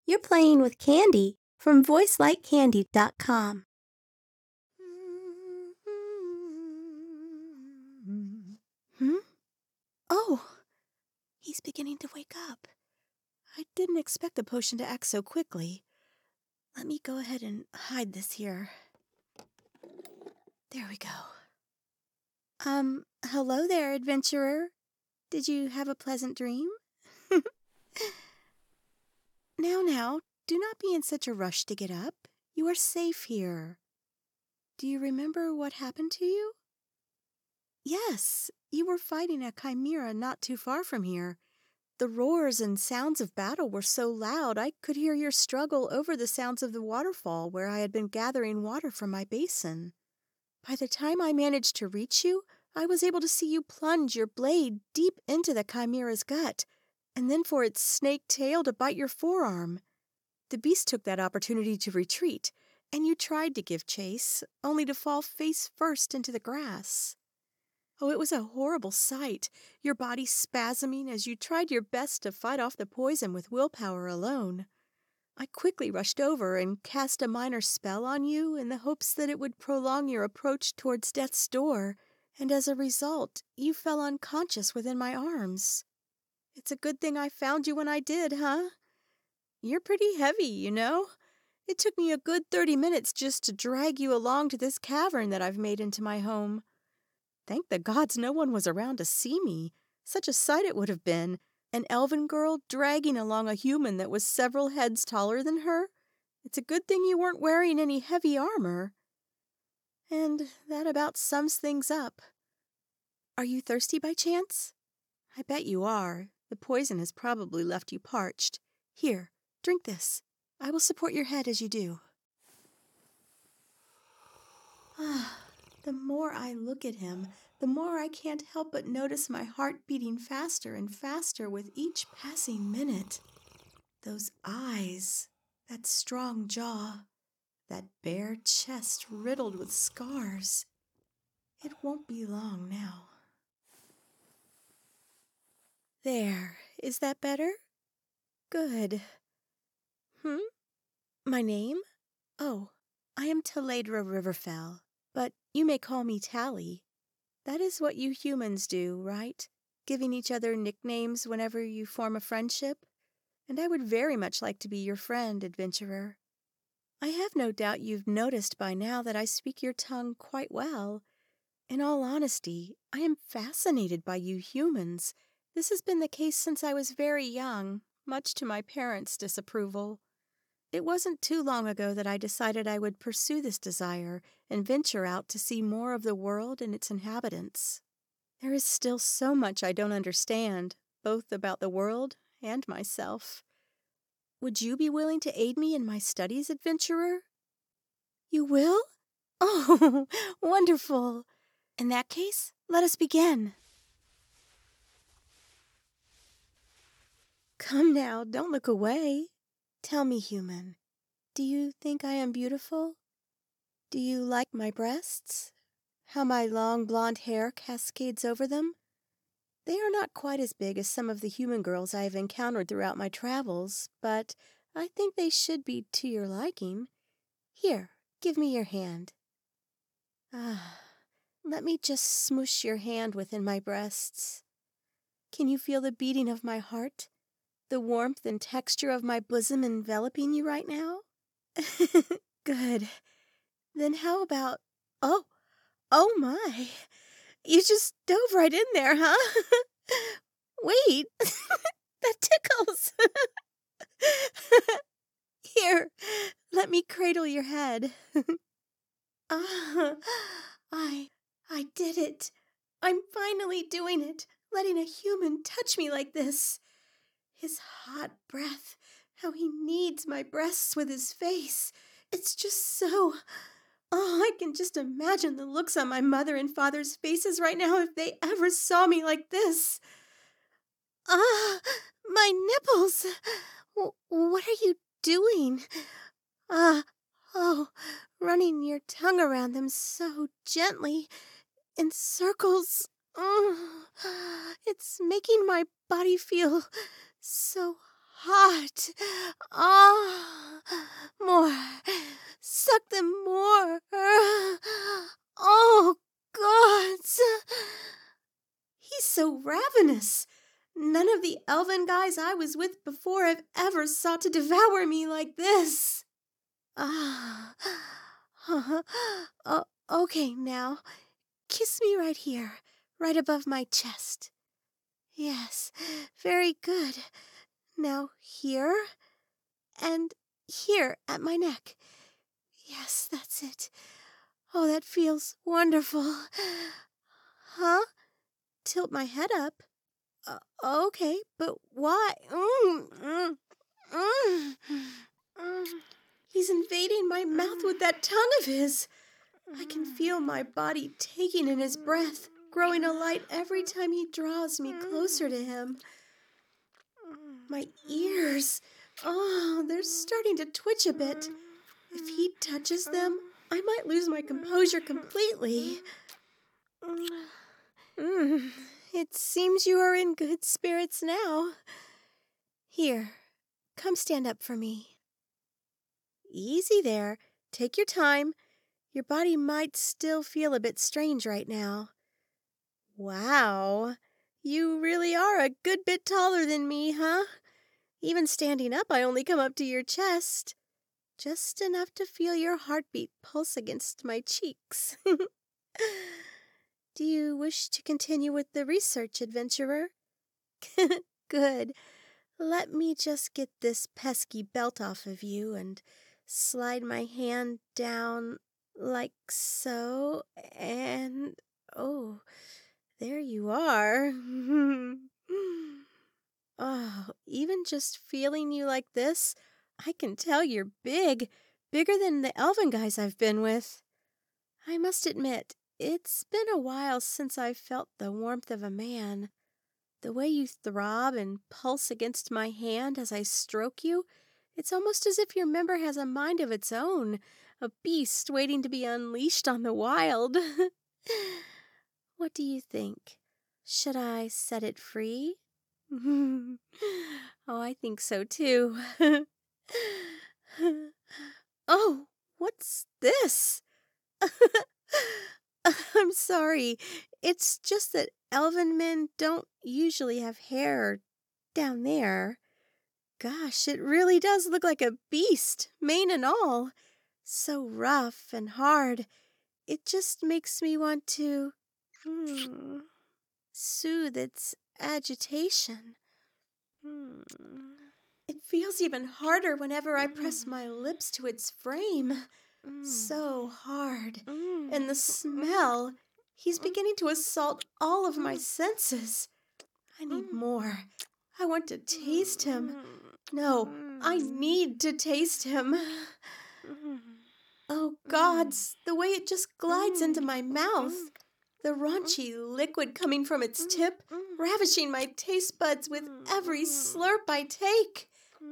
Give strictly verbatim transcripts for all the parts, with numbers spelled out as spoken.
You're playing with Candy from voice like candy dot com. Hmm? Oh, he's beginning to wake up. I didn't expect the potion to act so quickly. Let me go ahead and hide this here. There we go. Um, hello there, adventurer. Did you have a pleasant dream? Now, now, do not be in such a rush to get up. You are safe here. Do you remember what happened to you? Yes, you were fighting a chimera not too far from here. The roars and sounds of battle were so loud I could hear your struggle over the sounds of the waterfall where I had been gathering water from my basin. By the time I managed to reach you, I was able to see you plunge your blade deep into the chimera's gut, and then for its snake tail to bite your forearm. The beast took that opportunity to retreat, and you tried to give chase, only to fall face first into the grass. Oh, it was a horrible sight, your body spasming as you tried your best to fight off the poison with willpower alone. I quickly rushed over and cast a minor spell on you in the hopes that it would prolong your approach towards death's door, and as a result, you fell unconscious within my arms. It's a good thing I found you when I did, huh? You're pretty heavy, you know. It took me a good thirty minutes just to drag you along to this cavern that I've made into my home. Thank the gods no one was around to see me. Such a sight it would have been. An elven girl dragging along a human that was several heads taller than her. It's a good thing you weren't wearing any heavy armor. And that about sums things up. Are you thirsty by chance? I bet you are. The poison has probably left you parched. Here, drink this. I will support your head as you do. Ah. The more I look at him, the more I can't help but notice my heart beating faster and faster with each passing minute. Those eyes, that strong jaw, that bare chest riddled with scars. It won't be long now. There, is that better? Good. Hmm? My name? Oh, I am Teledra Riverfell. But you may call me Tally. That is what you humans do, right? Giving each other nicknames whenever you form a friendship? And I would very much like to be your friend, adventurer. I have no doubt you've noticed by now that I speak your tongue quite well. In all honesty, I am fascinated by you humans. This has been the case since I was very young, much to my parents' disapproval. It wasn't too long ago that I decided I would pursue this desire and venture out to see more of the world and its inhabitants. There is still so much I don't understand, both about the world and myself. Would you be willing to aid me in my studies, adventurer? You will? Oh, wonderful! In that case, let us begin. Come now, don't look away. Tell me, human, do you think I am beautiful? Do you like my breasts? How my long blonde hair cascades over them? They are not quite as big as some of the human girls I have encountered throughout my travels, but I think they should be to your liking. Here, give me your hand. Ah, let me just smoosh your hand within my breasts. Can you feel the beating of my heart? The warmth and texture of my bosom enveloping you right now? Good. Then how about... Oh, oh my. You just dove right in there, huh? Wait, that tickles. Here, let me cradle your head. Ah, I, I did it. I'm finally doing it, letting a human touch me like this. His hot breath, how he kneads my breasts with his face. It's just so... Oh, I can just imagine the looks on my mother and father's faces right now if they ever saw me like this. Ah, my nipples! W- what are you doing? Ah, oh, running your tongue around them so gently, in circles. Oh, it's making my body feel so hot. Ah, more. Suck them more. Oh, gods. He's so ravenous. None of the elven guys I was with before have ever sought to devour me like this. Ah, uh, uh, okay, now, kiss me right here, right above my chest. Yes, very good. Now here, and here at my neck. Yes, that's it. Oh, that feels wonderful. Huh? Tilt my head up? Uh, okay, but why? Mm, mm, mm, mm. He's invading my mouth with that tongue of his. I can feel my body taking in his breath, growing a light every time he draws me closer to him. My ears, oh, they're starting to twitch a bit. If he touches them, I might lose my composure completely. Mm, it seems you are in good spirits now. Here, come stand up for me. Easy there. Take your time. Your body might still feel a bit strange right now. Wow, you really are a good bit taller than me, huh? Even standing up, I only come up to your chest. Just enough to feel your heartbeat pulse against my cheeks. Do you wish to continue with the research, adventurer? Good. Let me just get this pesky belt off of you and slide my hand down like so, and oh, there you are. Oh, even just feeling you like this, I can tell you're big, bigger than the elven guys I've been with. I must admit, it's been a while since I've felt the warmth of a man. The way you throb and pulse against my hand as I stroke you, it's almost as if your member has a mind of its own, a beast waiting to be unleashed on the wild. What do you think? Should I set it free? Oh, I think so too. Oh, what's this? I'm sorry. It's just that elven men don't usually have hair down there. Gosh, it really does look like a beast, mane and all. So rough and hard. It just makes me want to hmm, soothe its agitation. Hmm. It feels even harder whenever I press my lips to its frame. So hard. And the smell. He's beginning to assault all of my senses. I need more. I want to taste him. No, I need to taste him. Oh, gods, the way it just glides into my mouth. The raunchy liquid coming from its tip, ravishing my taste buds with every slurp I take.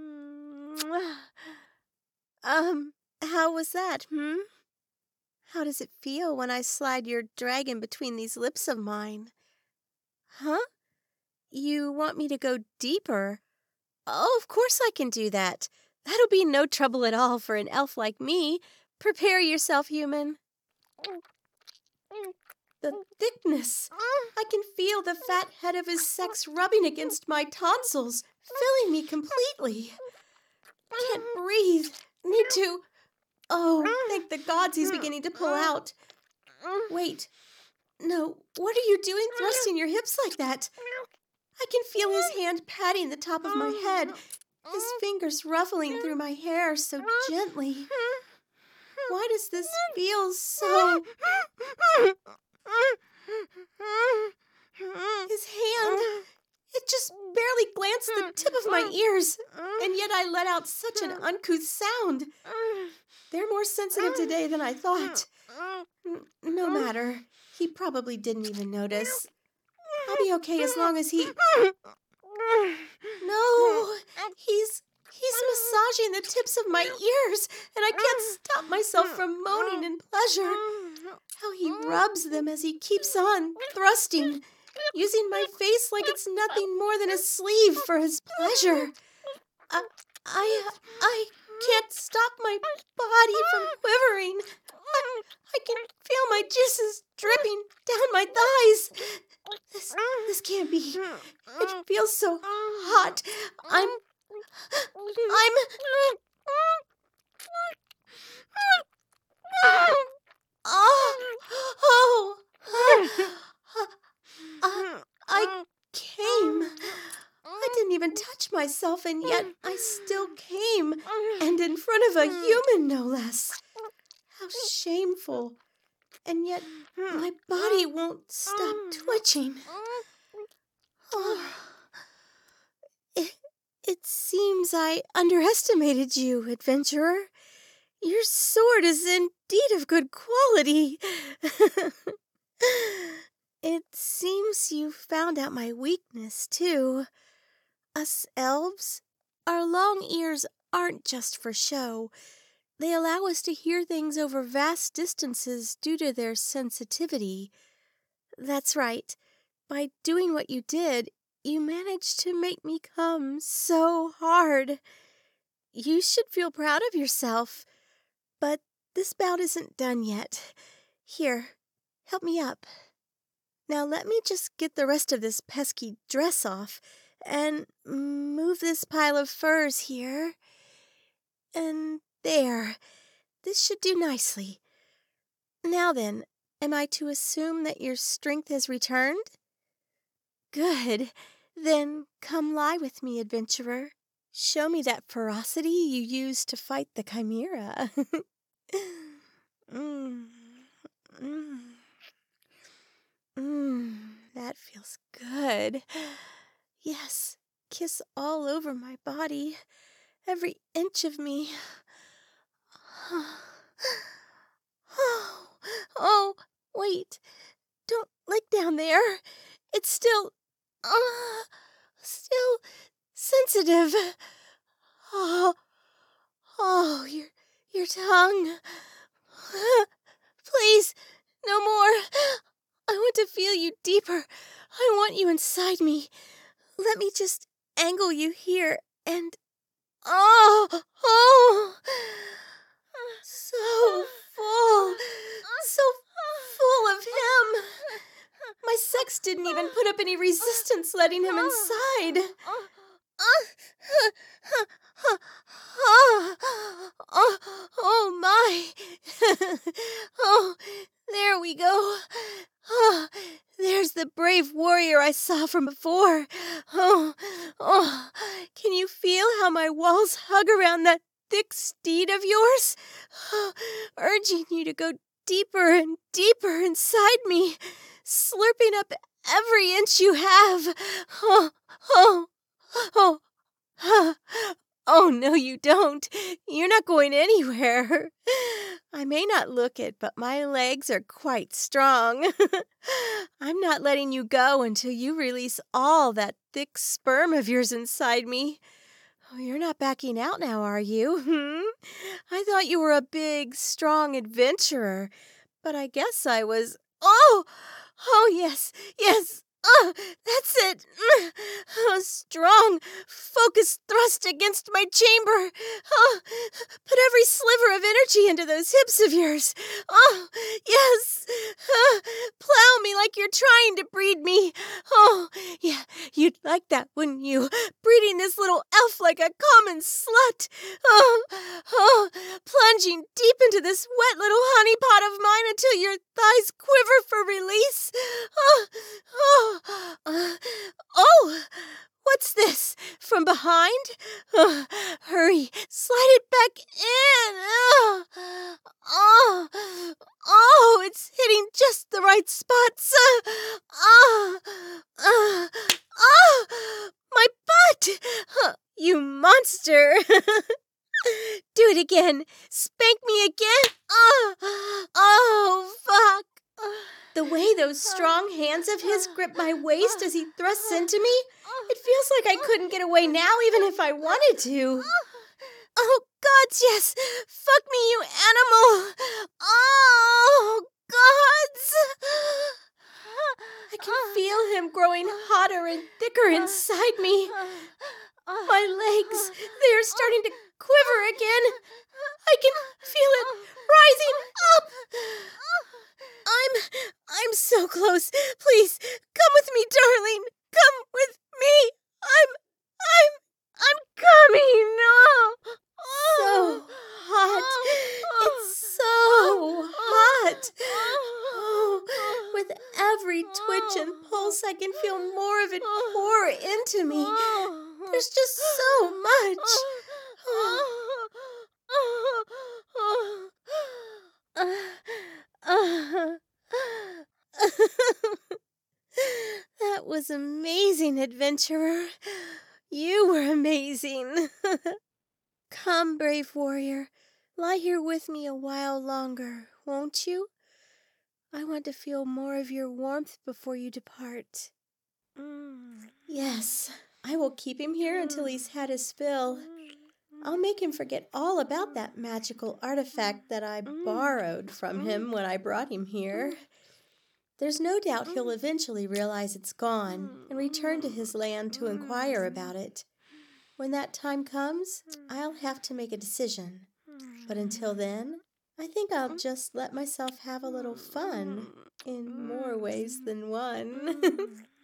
Um, how was that, hmm? How does it feel when I slide your dragon between these lips of mine? Huh? You want me to go deeper? Oh, of course I can do that. That'll be no trouble at all for an elf like me. Prepare yourself, human. The thickness. I can feel the fat head of his sex rubbing against my tonsils, filling me completely. Can't breathe. Need to... Oh, thank the gods he's beginning to pull out. Wait. No, what are you doing thrusting your hips like that? I can feel his hand patting the top of my head, his fingers ruffling through my hair so gently. Why does this feel so... His hand, it just barely glanced the tip of my ears, and yet I let out such an uncouth sound. They're more sensitive today than I thought. N- no matter. He probably didn't even notice. I'll be okay as long as he... No, he's... He's massaging the tips of my ears, and I can't stop myself from moaning in pleasure. How he rubs them as he keeps on thrusting, using my face like it's nothing more than a sleeve for his pleasure. I, I, I can't stop my body from quivering. I, I can feel my juices dripping down my thighs. This, this can't be. It feels so hot. I'm, I'm... Oh, oh, I, I came. I didn't even touch myself, and yet I still came, and in front of a human, no less. How shameful. And yet my body won't stop twitching. Oh, it, it seems I underestimated you, adventurer. Your sword is indeed of good quality. It seems you found out my weakness, too. Us elves, our long ears aren't just for show. They allow us to hear things over vast distances due to their sensitivity. That's right. By doing what you did, you managed to make me come so hard. You should feel proud of yourself. But this bout isn't done yet. Here, help me up. Now let me just get the rest of this pesky dress off and move this pile of furs here. And there. This should do nicely. Now then, am I to assume that your strength has returned? Good. Then come lie with me, adventurer. Show me that ferocity you used to fight the chimera. mm. Mm. Mm. That feels good. Yes, kiss all over my body, every inch of me. Oh, oh, wait. Don't lick down there. It's still, uh, still sensitive. Oh, oh, your, your tongue. Please, no more. I want to feel you deeper. I want you inside me. Let me just angle you here and, oh, oh, so full, so full of him. My sex didn't even put up any resistance letting him inside. Oh, oh my. Oh, there we go. Oh, there's the brave warrior I saw from before. Oh, oh, can you feel how my walls hug around that thick steed of yours? Oh, urging you to go deeper and deeper inside me, slurping up every inch you have. Oh, oh, oh, oh, oh, no, you don't. You're not going anywhere. I may not look it, but my legs are quite strong. I'm not letting you go until you release all that thick sperm of yours inside me. Oh, you're not backing out now, are you? Hmm? I thought you were a big, strong adventurer, but I guess I was... Oh! Oh, yes, yes! Oh, that's it! Oh, strong, focused thrust against my chamber! Oh, put every sliver of energy into those hips of yours! Oh, yes! Oh, plow me like you're trying to breed me! Oh, yeah, you'd like that, wouldn't you? Breeding this little elf like a common slut! Oh, oh, plunging deep into this wet little honeypot of mine until your thighs quiver for release! Oh, oh! Uh, oh, what's this? From behind? Uh, hurry, slide it back in. Uh, oh, oh, it's hitting just the right spots. Uh, uh, uh, my butt! Uh, you monster! Do it again. Spank me again. Oh, oh, fuck. The way those strong hands of his grip my waist as he thrusts into me, it feels like I couldn't get away now even if I wanted to. Oh, gods, yes! Fuck me, you animal! Oh, gods! I can feel him growing hotter and thicker inside me. My legs, they are starting to quiver again. I can feel it rising up. I'm, I'm so close. Please, come with me, darling. Come with me. I'm, I'm, I'm coming. So hot. It's so hot. Oh, with every twitch and pulse, I can feel more of it pour into me. There's just so much. That was amazing, adventurer. You were amazing. Come, brave warrior. Lie here with me a while longer, won't you? I want to feel more of your warmth before you depart. Mm. Yes, I will keep him here until he's had his fill. I'll make him forget all about that magical artifact that I borrowed from him when I brought him here. There's no doubt he'll eventually realize it's gone and return to his land to inquire about it. When that time comes, I'll have to make a decision. But until then, I think I'll just let myself have a little fun in more ways than one.